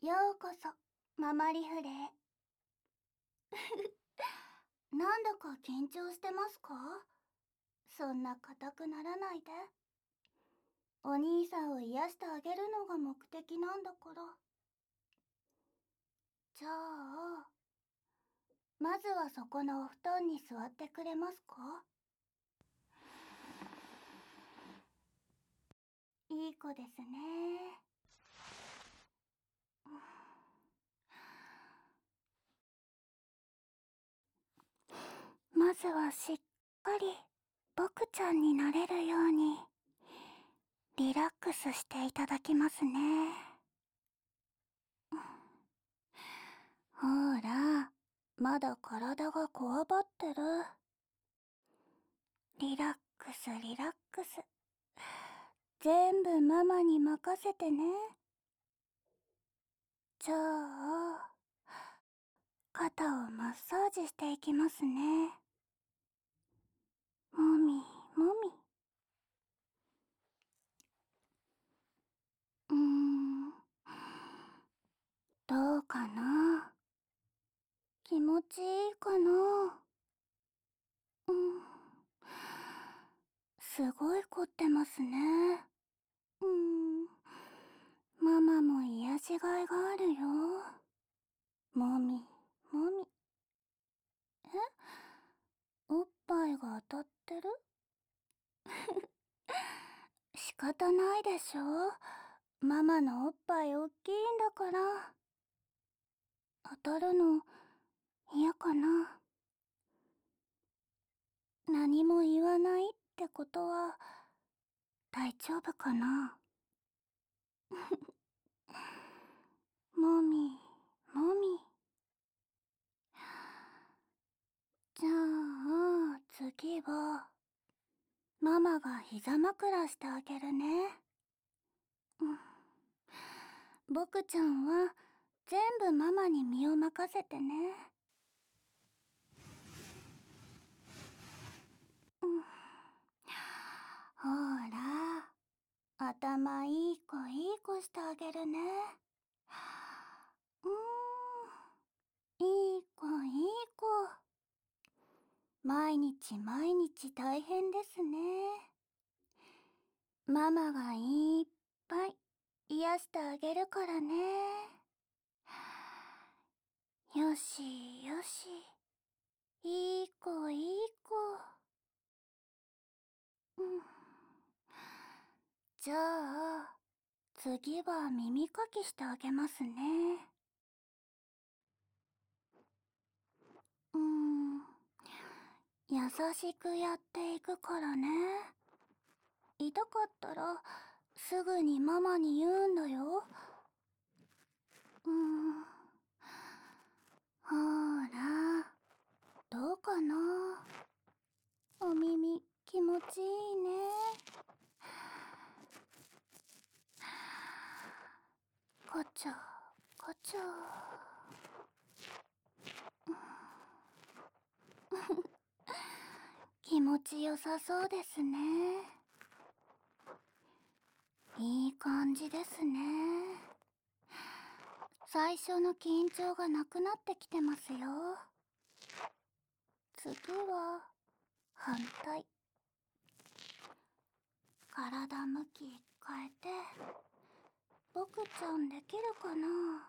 ようこそ、ママリフレへ。なんだか緊張してますか？そんな硬くならないで。お兄さんを癒してあげるのが目的なんだから。じゃあ、まずはそこのお布団に座ってくれますか？いい子ですね。まずはしっかり僕ちゃんになれるようにリラックスしていただきますね。ほら、まだ体がこわばってる。リラックスリラックス。全部ママに任せてね。じゃあ、肩をマッサージしていきますね。もみもみ。どうかな？気持ちいいかな？すごい凝ってますね。ママも癒しがいがあるよ。もみもみ。え、おっぱいが当たってる？仕方ないでしょ。ママのおっぱいおっきいんだから。当たるの嫌かな？何も言わないってことは大丈夫かな？もみもみ。じゃあ次はママが膝枕してあげるね。僕ちゃんは全部ママに身を任せてね。ほら、頭いい子いい子してあげるね。いい子いい子。毎日毎日大変ですね。ママがいっぱい癒してあげるからね。よしよし。いい子いい子。じゃあ、次は耳かきしてあげますね。優しくやっていくからね。痛かったらすぐにママに言うんだよ。ほーら、どうかな？お耳気持ちいいね。こちょこちょ。気持ちよさそうですね。いい感じですね。最初の緊張がなくなってきてますよ。次は反対。体向き変えて僕ちゃんできるかな？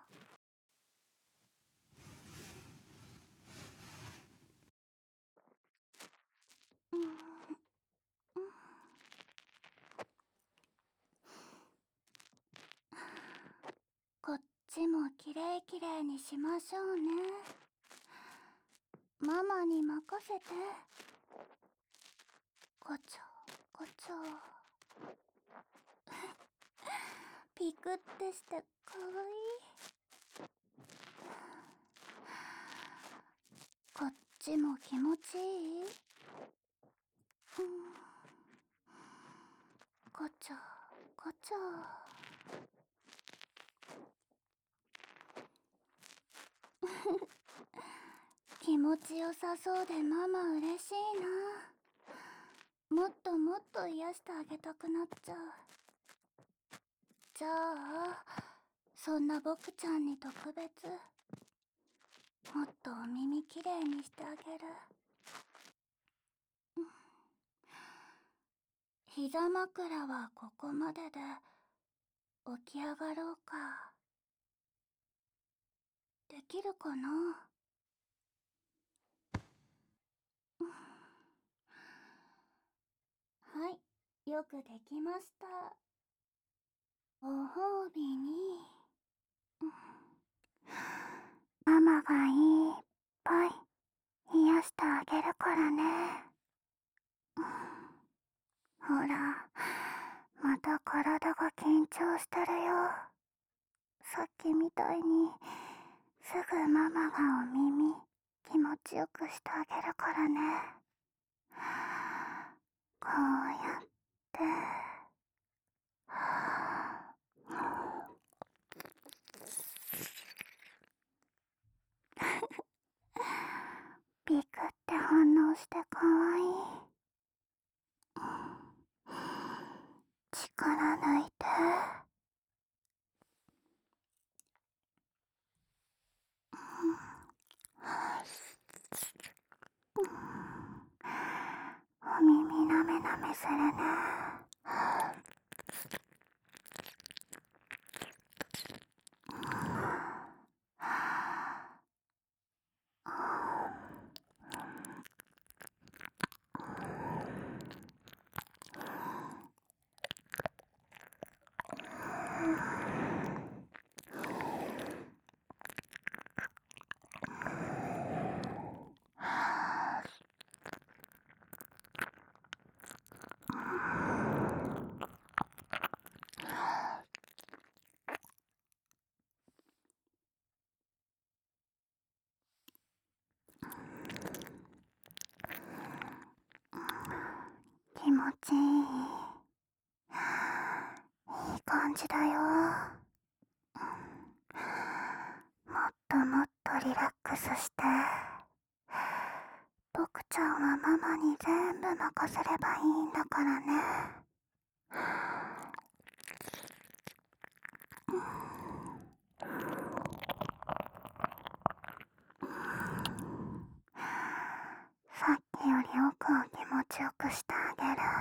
こっちもきれいきれいにしましょうね。ママに任せて。こちょこちょ。ピクってしてかわいい。こっちも気持ちいい？こちょこちょ。気持ちよさそうでママ嬉しいな。もっともっと癒してあげたくなっちゃう。じゃあそんな僕ちゃんに特別。もっとお耳きれいにしてあげる。膝枕はここまでで、起き上がろうか。できるかな？はい、よくできました。ご褒美に、ママがいっぱい癒してあげるからね。ほら、また体が緊張してるよ。さっきみたいに、すぐママがお耳気持ちよくしてあげるからね。こうやって、ピクって反応してかわいい。力抜いて。お耳なめなめするね。気持ちいい。いい感じだよ。もっともっとリラックスして。僕ちゃんはママに全部任せればいいんだからね。さっきより奥を気持ちよくしてあげる。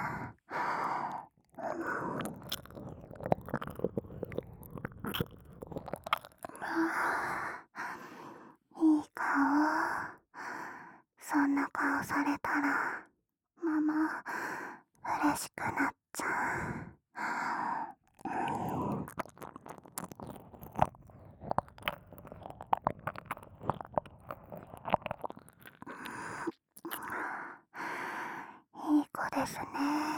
いい顔。そんな顔されたらママ嬉しくなっちゃう。いい子ですね。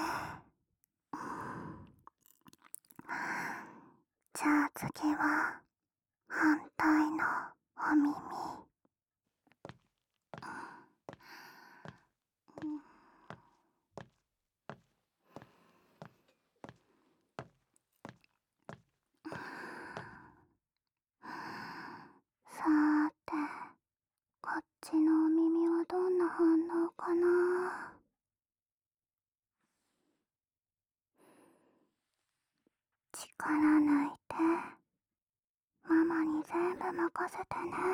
じゃあ次は反対のお耳。さーて、こっちのお耳はどんな反応かな。力抜いて、ママに全部任せてね。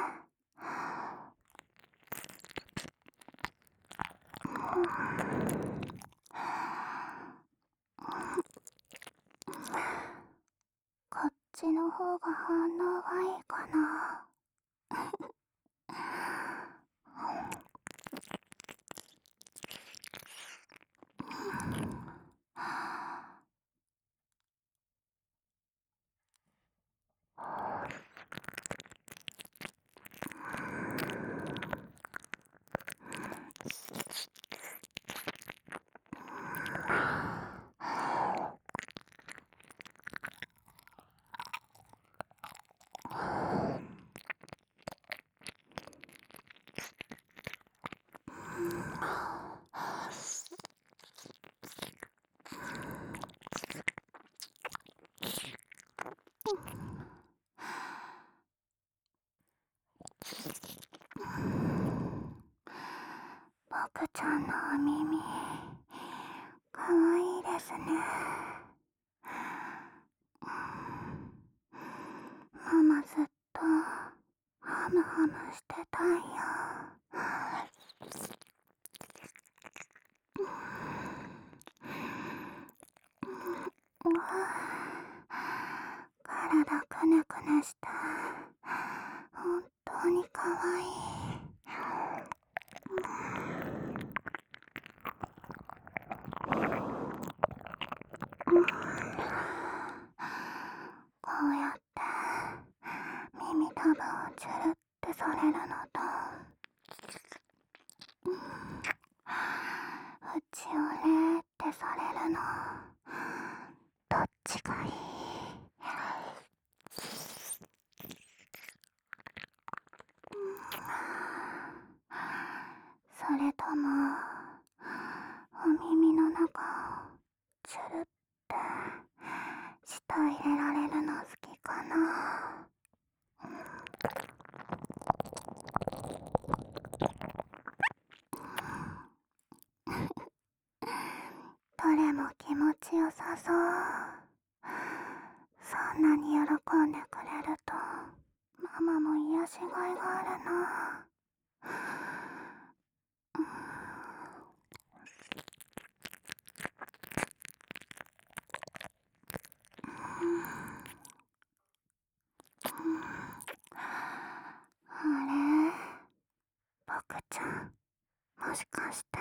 こっちの方が反応がいいかな。僕ちゃんのお耳、かわいいですね。 体くねくねして本当にかわいい。こうやって耳たぶをチュルってされるのと、口をレーってされるの、どっちがいい？それともお耳の中をチュルって舌入れられるの好きかな？どれも気持ちよさそう。そんなに喜んでくれるとママも癒しがいがあるな。あれ、僕ちゃん、もしかして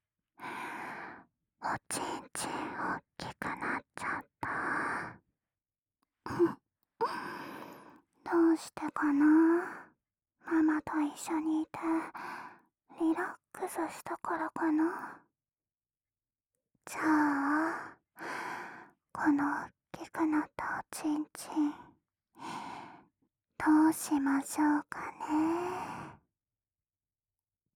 おちんちんおっきくなっちゃった？どうしてかな？ママと一緒にいてリラックスしたからかな？じゃあこのおっきくなったおちんちんどうしましょうかね。